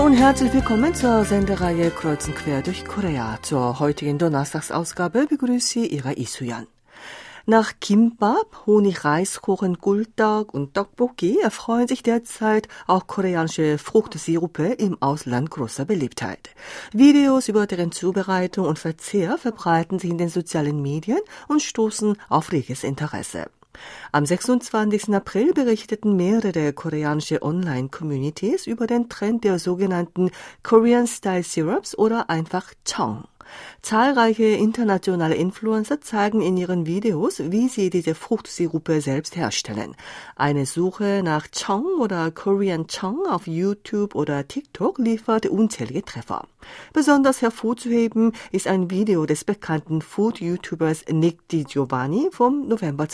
und herzlich willkommen zur Sendereihe Kreuz und Quer durch Korea. Zur heutigen Donnerstagsausgabe begrüßt Sie Ihre Isuyan. Nach Kimbap, Honigreiskuchen, Gultag und Tteokbokki erfreuen sich derzeit auch koreanische Fruchtsirupe im Ausland großer Beliebtheit. Videos über deren Zubereitung und Verzehr verbreiten sich in den sozialen Medien und stoßen auf reges Interesse. Am 26. April berichteten mehrere koreanische Online-Communities über den Trend der sogenannten Korean Style Syrups oder einfach Chong. Zahlreiche internationale Influencer zeigen in ihren Videos, wie sie diese Fruchtsirupe selbst herstellen. Eine Suche nach Chong oder Korean Chong auf YouTube oder TikTok liefert unzählige Treffer. Besonders hervorzuheben ist ein Video des bekannten Food-YouTubers Nick DiGiovanni vom November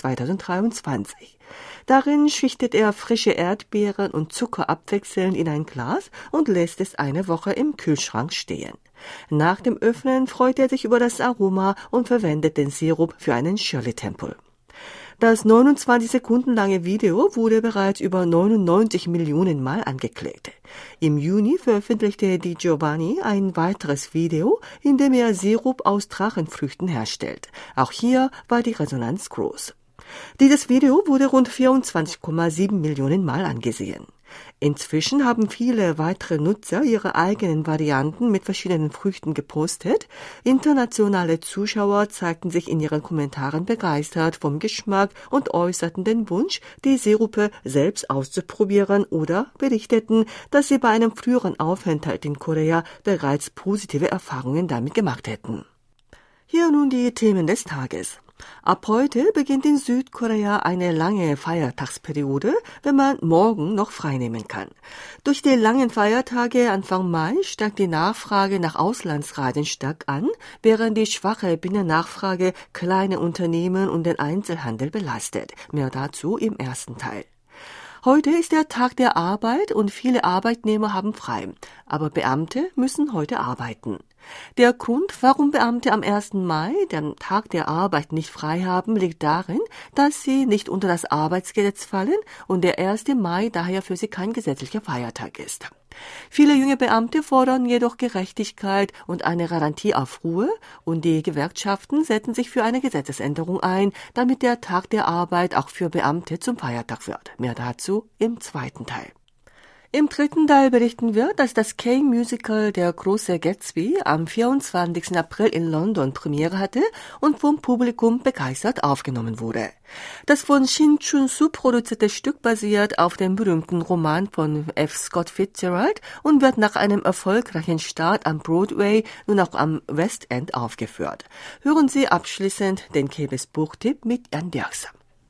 2023. Darin schichtet er frische Erdbeeren und Zucker abwechselnd in ein Glas und lässt es eine Woche im Kühlschrank stehen. Nach dem Öffnen freut er sich über das Aroma und verwendet den Sirup für einen Shirley-Tempel. Das 29 Sekunden lange Video wurde bereits über 99 Millionen Mal angeklickt. Im Juni veröffentlichte DiGiovanni ein weiteres Video, in dem er Sirup aus Drachenfrüchten herstellt. Auch hier war die Resonanz groß. Dieses Video wurde rund 24,7 Millionen Mal angesehen. Inzwischen haben viele weitere Nutzer ihre eigenen Varianten mit verschiedenen Früchten gepostet. Internationale Zuschauer zeigten sich in ihren Kommentaren begeistert vom Geschmack und äußerten den Wunsch, die Sirupe selbst auszuprobieren oder berichteten, dass sie bei einem früheren Aufenthalt in Korea bereits positive Erfahrungen damit gemacht hätten. Hier nun die Themen des Tages. Ab heute beginnt in Südkorea eine lange Feiertagsperiode, wenn man morgen noch freinehmen kann. Durch die langen Feiertage Anfang Mai steigt die Nachfrage nach Auslandsreisen stark an, während die schwache Binnennachfrage kleine Unternehmen und den Einzelhandel belastet. Mehr dazu im ersten Teil. Heute ist der Tag der Arbeit und viele Arbeitnehmer haben frei, aber Beamte müssen heute arbeiten. Der Grund, warum Beamte am 1. Mai, dem Tag der Arbeit, nicht frei haben, liegt darin, dass sie nicht unter das Arbeitsgesetz fallen und der 1. Mai daher für sie kein gesetzlicher Feiertag ist. Viele junge Beamte fordern jedoch Gerechtigkeit und eine Garantie auf Ruhe und die Gewerkschaften setzen sich für eine Gesetzesänderung ein, damit der Tag der Arbeit auch für Beamte zum Feiertag wird. Mehr dazu im zweiten Teil. Im dritten Teil berichten wir, dass das K-Musical Der große Gatsby am 24. April in London Premiere hatte und vom Publikum begeistert aufgenommen wurde. Das von Shin Chun-soo produzierte Stück basiert auf dem berühmten Roman von F. Scott Fitzgerald und wird nach einem erfolgreichen Start am Broadway nun auch am West End aufgeführt. Hören Sie abschließend den KBS-Buchtipp mit Jan Dirks.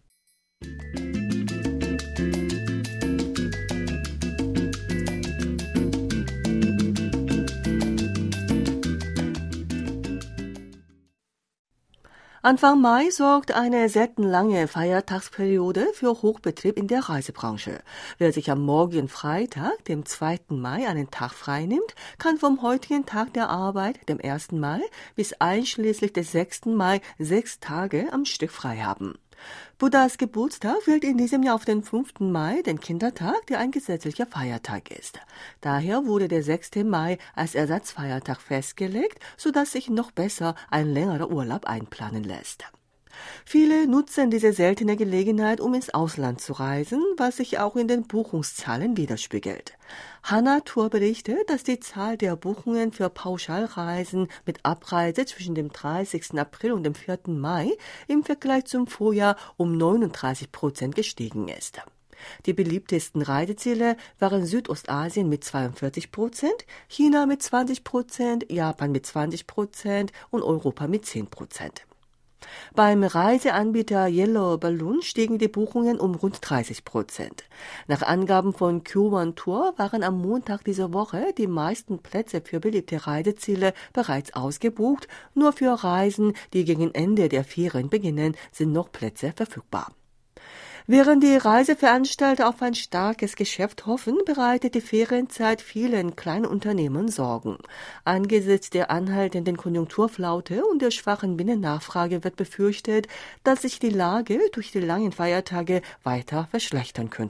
Anfang Mai sorgt eine selten lange Feiertagsperiode für Hochbetrieb in der Reisebranche. Wer sich am morgigen Freitag, dem 2. Mai, einen Tag freinimmt, kann vom heutigen Tag der Arbeit, dem 1. Mai, bis einschließlich des 6. Mai 6 Tage am Stück frei haben. Buddhas Geburtstag fällt in diesem Jahr auf den 5. Mai, den Kindertag, der ein gesetzlicher Feiertag ist. Daher wurde der 6. Mai als Ersatzfeiertag festgelegt, sodass sich noch besser ein längerer Urlaub einplanen lässt. Viele nutzen diese seltene Gelegenheit, um ins Ausland zu reisen, was sich auch in den Buchungszahlen widerspiegelt. Hana Tour berichtet, dass die Zahl der Buchungen für Pauschalreisen mit Abreise zwischen dem 30. April und dem 4. Mai im Vergleich zum Vorjahr um 39% gestiegen ist. Die beliebtesten Reiseziele waren Südostasien mit 42%, China mit 20%, Japan mit 20% und Europa mit 10%. Beim Reiseanbieter Yellow Balloon stiegen die Buchungen um rund 30%. Nach Angaben von Q1 Tour waren am Montag dieser Woche die meisten Plätze für beliebte Reiseziele bereits ausgebucht. Nur für Reisen, die gegen Ende der Ferien beginnen, sind noch Plätze verfügbar. Während die Reiseveranstalter auf ein starkes Geschäft hoffen, bereitet die Ferienzeit vielen kleinen Unternehmen Sorgen. Angesichts der anhaltenden Konjunkturflaute und der schwachen Binnennachfrage wird befürchtet, dass sich die Lage durch die langen Feiertage weiter verschlechtern könnte.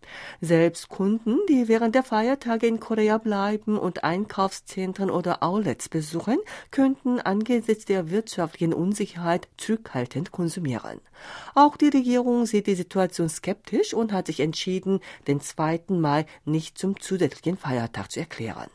Selbst Kunden, die während der Feiertage in Korea bleiben und Einkaufszentren oder Outlets besuchen, könnten angesichts der wirtschaftlichen Unsicherheit zurückhaltend konsumieren. Auch die Regierung sieht die Situation skeptisch und hat sich entschieden, den 2. Mai nicht zum zusätzlichen Feiertag zu erklären.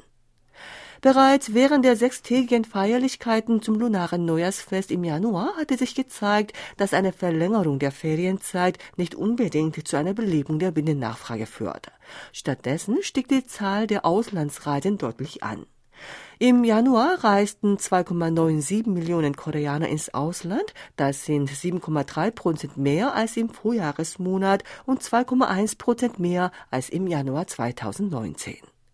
Bereits während der 6-tägigen Feierlichkeiten zum lunaren Neujahrsfest im Januar hatte sich gezeigt, dass eine Verlängerung der Ferienzeit nicht unbedingt zu einer Belebung der Binnennachfrage führt. Stattdessen stieg die Zahl der Auslandsreisen deutlich an. Im Januar reisten 2,97 Millionen Koreaner ins Ausland. Das sind 7,3% mehr als im Vorjahresmonat und 2,1% mehr als im Januar 2019.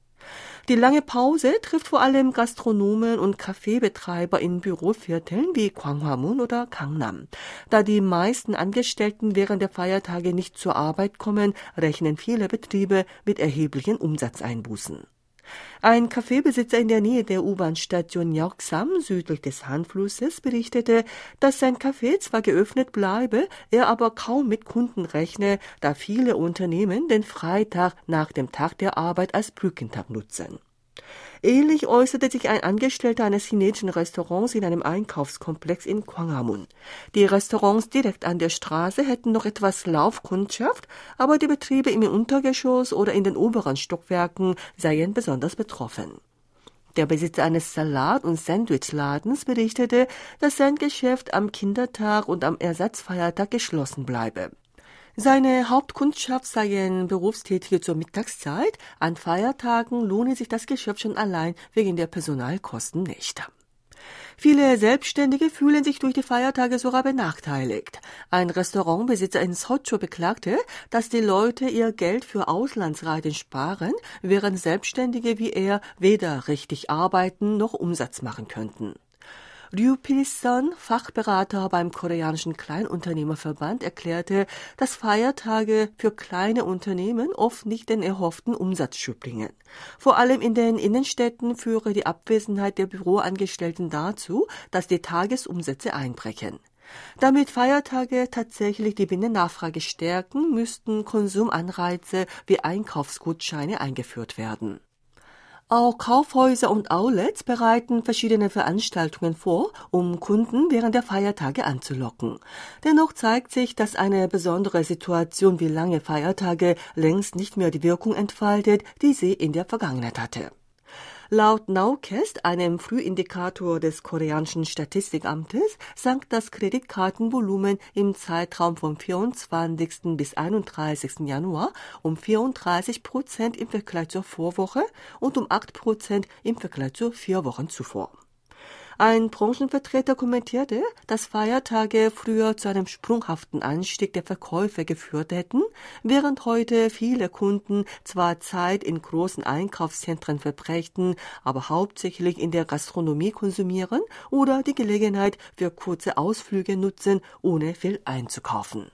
Die lange Pause trifft vor allem Gastronomen und Kaffeebetreiber in Bürovierteln wie Gwanghwamun oder Gangnam. Da die meisten Angestellten während der Feiertage nicht zur Arbeit kommen, rechnen viele Betriebe mit erheblichen Umsatzeinbußen. Ein Kaffeebesitzer in der Nähe der U-Bahn-Station Yeoksam südlich des Han-Flusses berichtete, dass sein Café zwar geöffnet bleibe, er aber kaum mit Kunden rechne, da viele Unternehmen den Freitag nach dem Tag der Arbeit als Brückentag nutzen. Ähnlich äußerte sich ein Angestellter eines chinesischen Restaurants in einem Einkaufskomplex in Gwanghwamun. Die Restaurants direkt an der Straße hätten noch etwas Laufkundschaft, aber die Betriebe im Untergeschoss oder in den oberen Stockwerken seien besonders betroffen. Der Besitzer eines Salat- und Sandwichladens berichtete, dass sein Geschäft am Kindertag und am Ersatzfeiertag geschlossen bleibe. Seine Hauptkundschaft seien Berufstätige zur Mittagszeit. An Feiertagen lohne sich das Geschäft schon allein wegen der Personalkosten nicht. Viele Selbstständige fühlen sich durch die Feiertage sogar benachteiligt. Ein Restaurantbesitzer in Seocho beklagte, dass die Leute ihr Geld für Auslandsreisen sparen, während Selbstständige wie er weder richtig arbeiten noch Umsatz machen könnten. Ryu Pil-son, Fachberater beim koreanischen Kleinunternehmerverband, erklärte, dass Feiertage für kleine Unternehmen oft nicht den erhofften Umsatzschub bringen. Vor allem in den Innenstädten führe die Abwesenheit der Büroangestellten dazu, dass die Tagesumsätze einbrechen. Damit Feiertage tatsächlich die Binnennachfrage stärken, müssten Konsumanreize wie Einkaufsgutscheine eingeführt werden. Auch Kaufhäuser und Outlets bereiten verschiedene Veranstaltungen vor, um Kunden während der Feiertage anzulocken. Dennoch zeigt sich, dass eine besondere Situation wie lange Feiertage längst nicht mehr die Wirkung entfaltet, die sie in der Vergangenheit hatte. Laut Nowcast, einem Frühindikator des koreanischen Statistikamtes, sank das Kreditkartenvolumen im Zeitraum vom 24. bis 31. Januar um 34% im Vergleich zur Vorwoche und um 8% im Vergleich zu 4 Wochen zuvor. Ein Branchenvertreter kommentierte, dass Feiertage früher zu einem sprunghaften Anstieg der Verkäufe geführt hätten, während heute viele Kunden zwar Zeit in großen Einkaufszentren verbrächten, aber hauptsächlich in der Gastronomie konsumieren oder die Gelegenheit für kurze Ausflüge nutzen, ohne viel einzukaufen.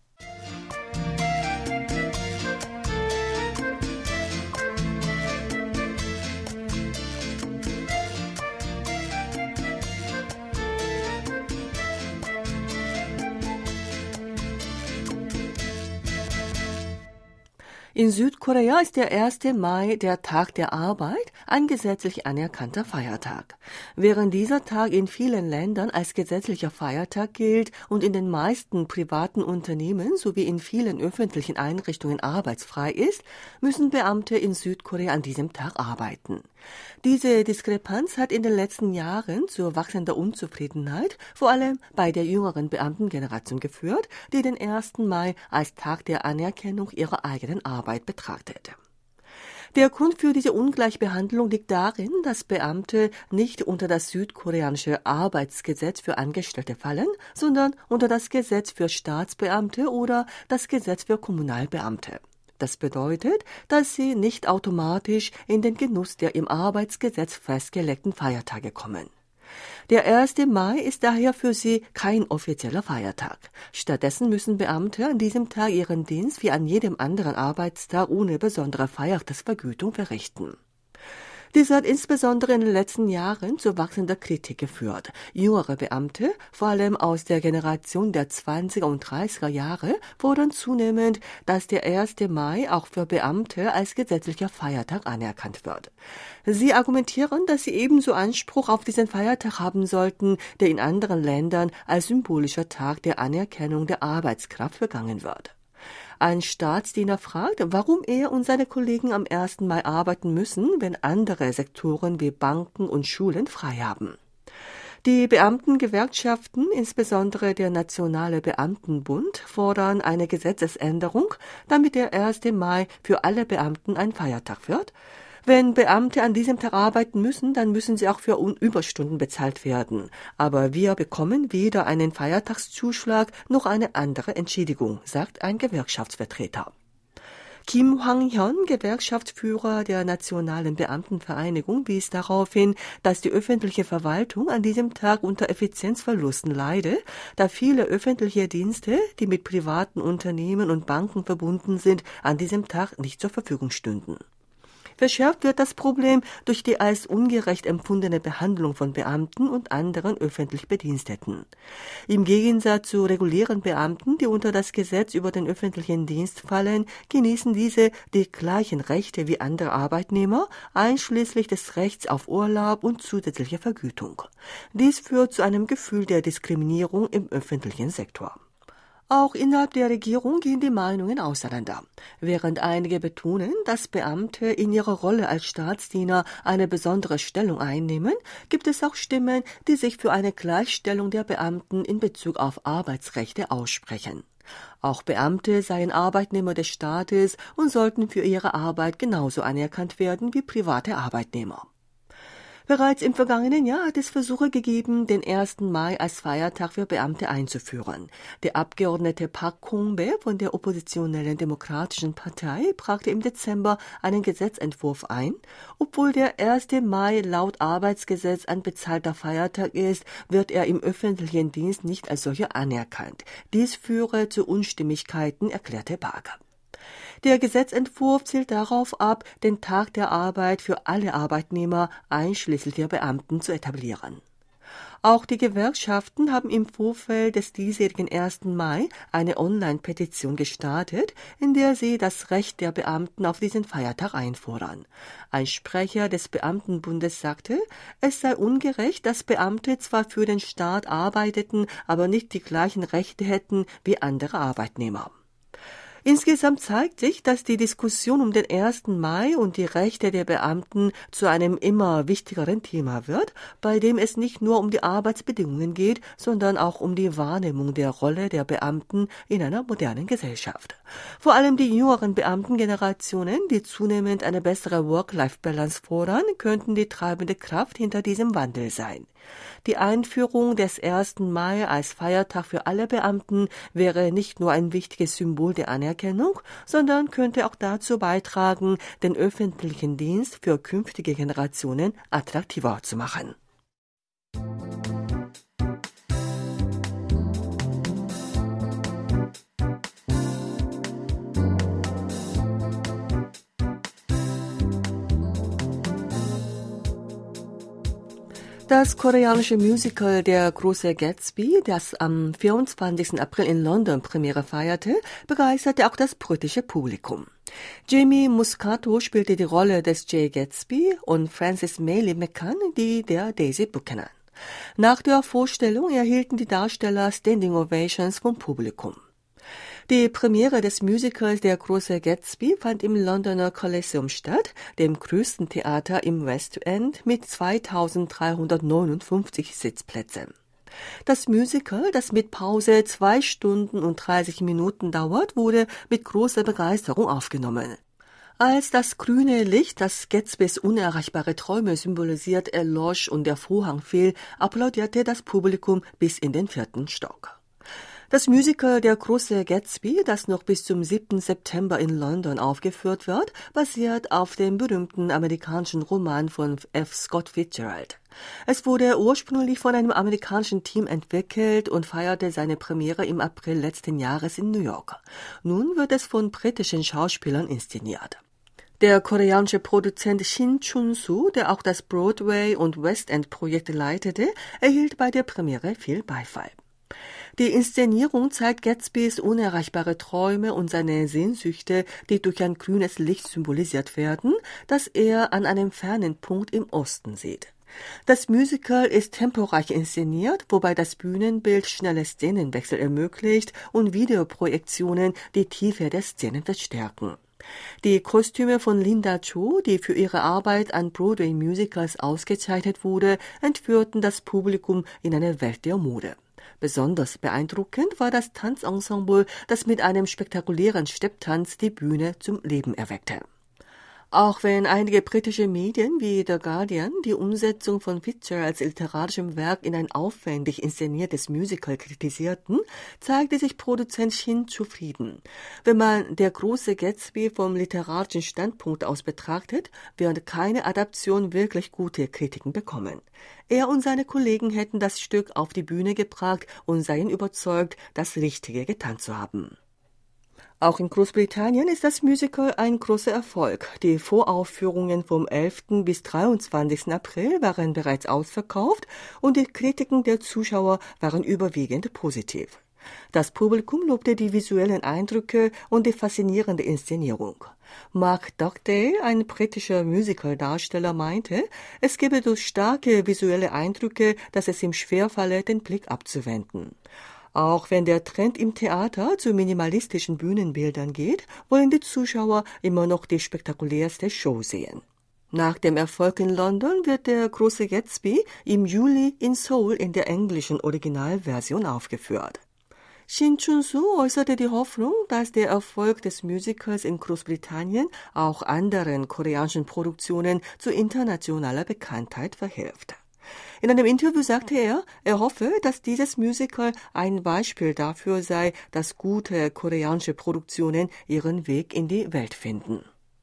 In Südkorea ist der 1. Mai der Tag der Arbeit, ein gesetzlich anerkannter Feiertag. Während dieser Tag in vielen Ländern als gesetzlicher Feiertag gilt und in den meisten privaten Unternehmen sowie in vielen öffentlichen Einrichtungen arbeitsfrei ist, müssen Beamte in Südkorea an diesem Tag arbeiten. Diese Diskrepanz hat in den letzten Jahren zu wachsender Unzufriedenheit, vor allem bei der jüngeren Beamtengeneration geführt, die den 1. Mai als Tag der Anerkennung ihrer eigenen Arbeit betrachtete. Der Grund für diese Ungleichbehandlung liegt darin, dass Beamte nicht unter das südkoreanische Arbeitsgesetz für Angestellte fallen, sondern unter das Gesetz für Staatsbeamte oder das Gesetz für Kommunalbeamte. Das bedeutet, dass sie nicht automatisch in den Genuss der im Arbeitsgesetz festgelegten Feiertage kommen. Der 1. Mai ist daher für sie kein offizieller Feiertag. Stattdessen müssen Beamte an diesem Tag ihren Dienst wie an jedem anderen Arbeitstag ohne besondere Feiertagsvergütung verrichten. Dies hat insbesondere in den letzten Jahren zu wachsender Kritik geführt. Jüngere Beamte, vor allem aus der Generation der 20er und 30er Jahre, fordern zunehmend, dass der 1. Mai auch für Beamte als gesetzlicher Feiertag anerkannt wird. Sie argumentieren, dass sie ebenso Anspruch auf diesen Feiertag haben sollten, der in anderen Ländern als symbolischer Tag der Anerkennung der Arbeitskraft begangen wird. Ein Staatsdiener fragt, warum er und seine Kollegen am 1. Mai arbeiten müssen, wenn andere Sektoren wie Banken und Schulen frei haben. Die Beamtengewerkschaften, insbesondere der Nationale Beamtenbund, fordern eine Gesetzesänderung, damit der 1. Mai für alle Beamten ein Feiertag wird. Wenn Beamte an diesem Tag arbeiten müssen, dann müssen sie auch für Überstunden bezahlt werden. Aber wir bekommen weder einen Feiertagszuschlag noch eine andere Entschädigung, sagt ein Gewerkschaftsvertreter. Kim Hwang-hyun, Gewerkschaftsführer der Nationalen Beamtenvereinigung, wies darauf hin, dass die öffentliche Verwaltung an diesem Tag unter Effizienzverlusten leide, da viele öffentliche Dienste, die mit privaten Unternehmen und Banken verbunden sind, an diesem Tag nicht zur Verfügung stünden. Verschärft wird das Problem durch die als ungerecht empfundene Behandlung von Beamten und anderen öffentlich Bediensteten. Im Gegensatz zu regulären Beamten, die unter das Gesetz über den öffentlichen Dienst fallen, genießen diese die gleichen Rechte wie andere Arbeitnehmer, einschließlich des Rechts auf Urlaub und zusätzliche Vergütung. Dies führt zu einem Gefühl der Diskriminierung im öffentlichen Sektor. Auch innerhalb der Regierung gehen die Meinungen auseinander. Während einige betonen, dass Beamte in ihrer Rolle als Staatsdiener eine besondere Stellung einnehmen, gibt es auch Stimmen, die sich für eine Gleichstellung der Beamten in Bezug auf Arbeitsrechte aussprechen. Auch Beamte seien Arbeitnehmer des Staates und sollten für ihre Arbeit genauso anerkannt werden wie private Arbeitnehmer. Bereits im vergangenen Jahr hat es Versuche gegeben, den 1. Mai als Feiertag für Beamte einzuführen. Der Abgeordnete Park Kong-bae von der oppositionellen Demokratischen Partei brachte im Dezember einen Gesetzentwurf ein. Obwohl der 1. Mai laut Arbeitsgesetz ein bezahlter Feiertag ist, wird er im öffentlichen Dienst nicht als solcher anerkannt. Dies führe zu Unstimmigkeiten, erklärte Park. Der Gesetzentwurf zielt darauf ab, den Tag der Arbeit für alle Arbeitnehmer, einschließlich der Beamten, zu etablieren. Auch die Gewerkschaften haben im Vorfeld des diesjährigen 1. Mai eine Online-Petition gestartet, in der sie das Recht der Beamten auf diesen Feiertag einfordern. Ein Sprecher des Beamtenbundes sagte, es sei ungerecht, dass Beamte zwar für den Staat arbeiteten, aber nicht die gleichen Rechte hätten wie andere Arbeitnehmer. Insgesamt zeigt sich, dass die Diskussion um den 1. Mai und die Rechte der Beamten zu einem immer wichtigeren Thema wird, bei dem es nicht nur um die Arbeitsbedingungen geht, sondern auch um die Wahrnehmung der Rolle der Beamten in einer modernen Gesellschaft. Vor allem die jüngeren Beamtengenerationen, die zunehmend eine bessere Work-Life-Balance fordern, könnten die treibende Kraft hinter diesem Wandel sein. Die Einführung des 1. Mai als Feiertag für alle Beamten wäre nicht nur ein wichtiges Symbol der Anerkennung, sondern könnte auch dazu beitragen, den öffentlichen Dienst für künftige Generationen attraktiver zu machen. Das koreanische Musical Der große Gatsby, das am 24. April in London Premiere feierte, begeisterte auch das britische Publikum. Jamie Muscato spielte die Rolle des J. Gatsby und Frances Mailey McCann die der Daisy Buchanan. Nach der Vorstellung erhielten die Darsteller Standing Ovations vom Publikum. Die Premiere des Musicals Der große Gatsby fand im Londoner Coliseum statt, dem größten Theater im West End mit 2359 Sitzplätzen. Das Musical, das mit Pause 2 Stunden und 30 Minuten dauert, wurde mit großer Begeisterung aufgenommen. Als das grüne Licht, das Gatsbys unerreichbare Träume symbolisiert, erlosch und der Vorhang fiel, applaudierte das Publikum bis in den 4. Stock. Das Musical Der große Gatsby, das noch bis zum 7. September in London aufgeführt wird, basiert auf dem berühmten amerikanischen Roman von F. Scott Fitzgerald. Es wurde ursprünglich von einem amerikanischen Team entwickelt und feierte seine Premiere im April letzten Jahres in New York. Nun wird es von britischen Schauspielern inszeniert. Der koreanische Produzent Shin Chun-soo, der auch das Broadway- und West End-Projekt leitete, erhielt bei der Premiere viel Beifall. Die Inszenierung zeigt Gatsbys unerreichbare Träume und seine Sehnsüchte, die durch ein grünes Licht symbolisiert werden, das er an einem fernen Punkt im Osten sieht. Das Musical ist temporeich inszeniert, wobei das Bühnenbild schnelle Szenenwechsel ermöglicht und Videoprojektionen die Tiefe der Szenen verstärken. Die Kostüme von Linda Cho, die für ihre Arbeit an Broadway-Musicals ausgezeichnet wurde, entführten das Publikum in eine Welt der Mode. Besonders beeindruckend war das Tanzensemble, das mit einem spektakulären Stepptanz die Bühne zum Leben erweckte. Auch wenn einige britische Medien wie The Guardian die Umsetzung von Picture als literarischem Werk in ein aufwendig inszeniertes Musical kritisierten, zeigte sich Produzent Shin zufrieden. Wenn man Der große Gatsby vom literarischen Standpunkt aus betrachtet, wird keine Adaption wirklich gute Kritiken bekommen. Er und seine Kollegen hätten das Stück auf die Bühne gebracht und seien überzeugt, das Richtige getan zu haben. Auch in Großbritannien ist das Musical ein großer Erfolg. Die Voraufführungen vom 11. bis 23. April waren bereits ausverkauft und die Kritiken der Zuschauer waren überwiegend positiv. Das Publikum lobte die visuellen Eindrücke und die faszinierende Inszenierung. Mark Dugdale, ein britischer Musical-Darsteller, meinte, es gebe durch starke visuelle Eindrücke, dass es ihm schwerfalle, den Blick abzuwenden. Auch wenn der Trend im Theater zu minimalistischen Bühnenbildern geht, wollen die Zuschauer immer noch die spektakulärste Show sehen. Nach dem Erfolg in London wird der große Gatsby im Juli in Seoul in der englischen Originalversion aufgeführt. Shin Chun-soo äußerte die Hoffnung, dass der Erfolg des Musicals in Großbritannien auch anderen koreanischen Produktionen zu internationaler Bekanntheit verhilft. In einem Interview sagte er hoffe, dass dieses Musical ein Beispiel dafür sei, dass gute koreanische Produktionen ihren Weg in die Welt finden.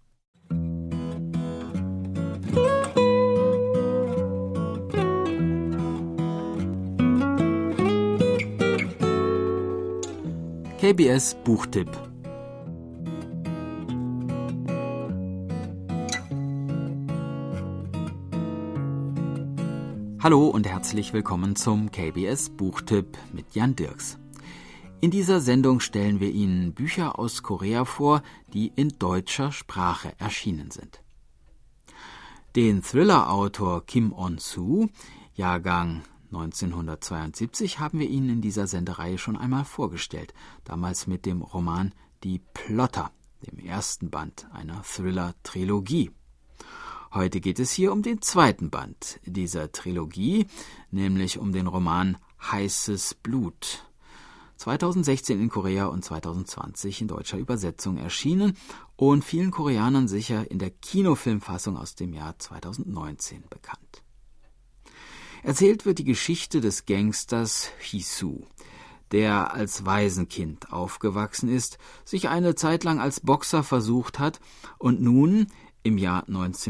KBS Buchtipp. Hallo und herzlich willkommen zum KBS Buchtipp mit Jan Dirks. In dieser Sendung stellen wir Ihnen Bücher aus Korea vor, die in deutscher Sprache erschienen sind. Den Thriller-Autor Kim On-soo, Jahrgang 1972, haben wir Ihnen in dieser Sendereihe schon einmal vorgestellt, damals mit dem Roman Die Plotter, dem ersten Band einer Thriller-Trilogie. Heute geht es hier um den zweiten Band dieser Trilogie, nämlich um den Roman Heißes Blut. 2016 in Korea und 2020 in deutscher Übersetzung erschienen und vielen Koreanern sicher in der Kinofilmfassung aus dem Jahr 2019 bekannt. Erzählt wird die Geschichte des Gangsters Hee-soo, der als Waisenkind aufgewachsen ist, sich eine Zeit lang als Boxer versucht hat und nun im Jahr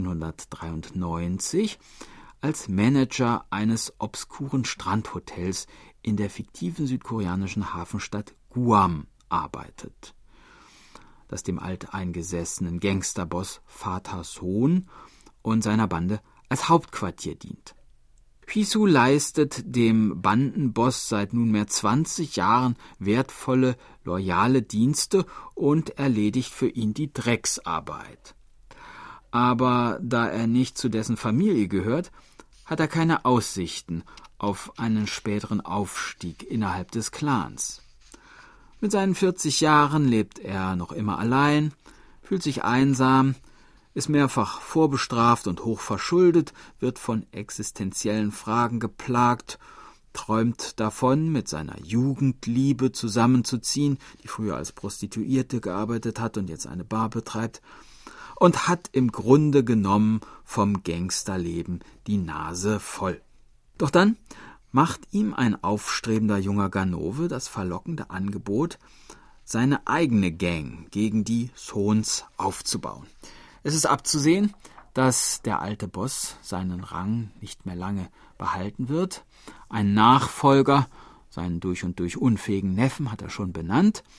1993 als Manager eines obskuren Strandhotels in der fiktiven südkoreanischen Hafenstadt Guam arbeitet, das dem alteingesessenen Gangsterboss Vater Sohn und seiner Bande als Hauptquartier dient. Hee-soo leistet dem Bandenboss seit nunmehr 20 Jahren wertvolle, loyale Dienste und erledigt für ihn die Drecksarbeit. Aber da er nicht zu dessen Familie gehört, hat er keine Aussichten auf einen späteren Aufstieg innerhalb des Clans. Mit seinen 40 Jahren lebt er noch immer allein, fühlt sich einsam, ist mehrfach vorbestraft und hochverschuldet, wird von existenziellen Fragen geplagt, träumt davon, mit seiner Jugendliebe zusammenzuziehen, die früher als Prostituierte gearbeitet hat und jetzt eine Bar betreibt, und hat im Grunde genommen vom Gangsterleben die Nase voll. Doch dann macht ihm ein aufstrebender junger Ganove das verlockende Angebot, seine eigene Gang gegen die Sohns aufzubauen. Es ist abzusehen, dass der alte Boss seinen Rang nicht mehr lange behalten wird. Ein Nachfolger, seinen durch und durch unfähigen Neffen, hat er schon benannt,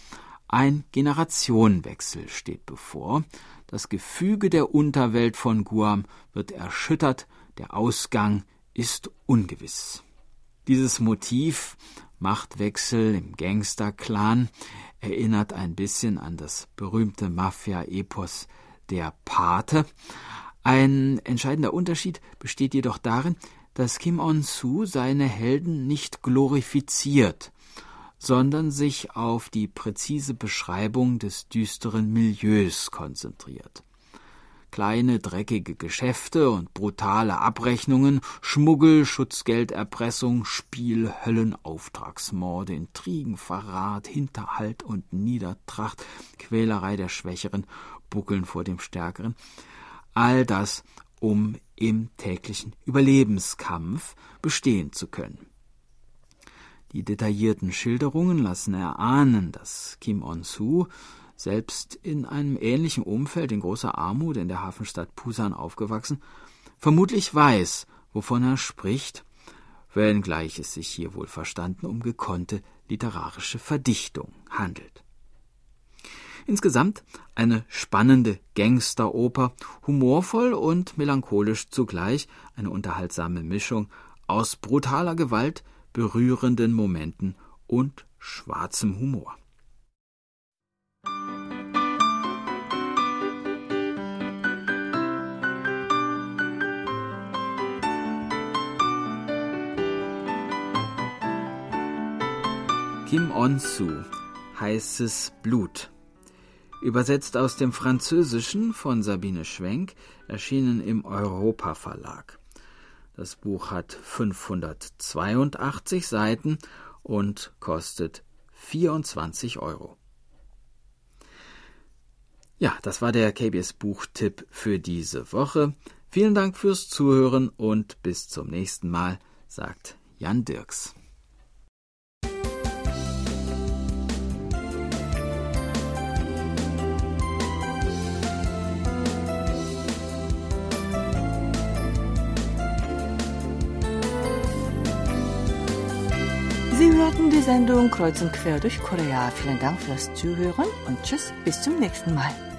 Ein Generationenwechsel steht bevor. Das Gefüge der Unterwelt von Guam wird erschüttert, der Ausgang ist ungewiss. Dieses Motiv, Machtwechsel im Gangsterclan, erinnert ein bisschen an das berühmte Mafia-Epos Der Pate. Ein entscheidender Unterschied besteht jedoch darin, dass Kim On-soo seine Helden nicht glorifiziert, sondern sich auf die präzise Beschreibung des düsteren Milieus konzentriert. Kleine, dreckige Geschäfte und brutale Abrechnungen, Schmuggel, Schutzgelderpressung, Spiel, Höllen, Auftragsmorde, Intrigen, Verrat, Hinterhalt und Niedertracht, Quälerei der Schwächeren, Buckeln vor dem Stärkeren. All das, um im täglichen Überlebenskampf bestehen zu können. Die detaillierten Schilderungen lassen erahnen, dass Kim On-soo, selbst in einem ähnlichen Umfeld in großer Armut in der Hafenstadt Pusan aufgewachsen, vermutlich weiß, wovon er spricht, wenngleich es sich hier wohl verstanden um gekonnte literarische Verdichtung handelt. Insgesamt eine spannende Gangsteroper, humorvoll und melancholisch zugleich, eine unterhaltsame Mischung aus brutaler Gewalt, berührenden Momenten und schwarzem Humor. Kim On-soo, Heißes Blut. Übersetzt aus dem Französischen von Sabine Schwenk, erschienen im Europa Verlag. Das Buch hat 582 Seiten und kostet 24 €. Ja, das war der KBS Buchtipp für diese Woche. Vielen Dank fürs Zuhören und bis zum nächsten Mal, sagt Jan Dirks. Sie hörten die Sendung Kreuz und Quer durch Korea. Vielen Dank fürs Zuhören und tschüss, bis zum nächsten Mal.